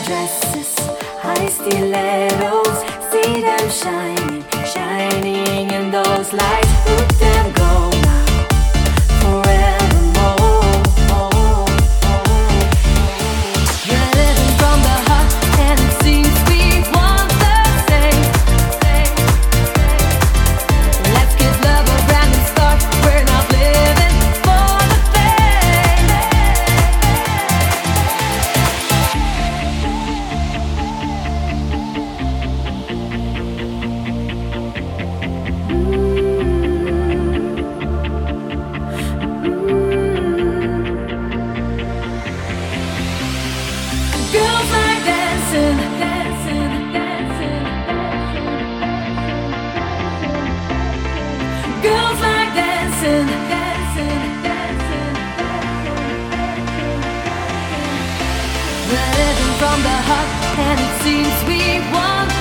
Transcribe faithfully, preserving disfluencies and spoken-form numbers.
dresses, high stilettos, see them shining, shining in those lights. Look them go now, forevermore. You're living from the heart, and it seems we want the same. Let's give love a random start. We're not living for the fame. Girls like dancing, dancing, dancing, dancing. Girls like dancing, dancing, dancing, dancing. We're living from the heart, and it seems we want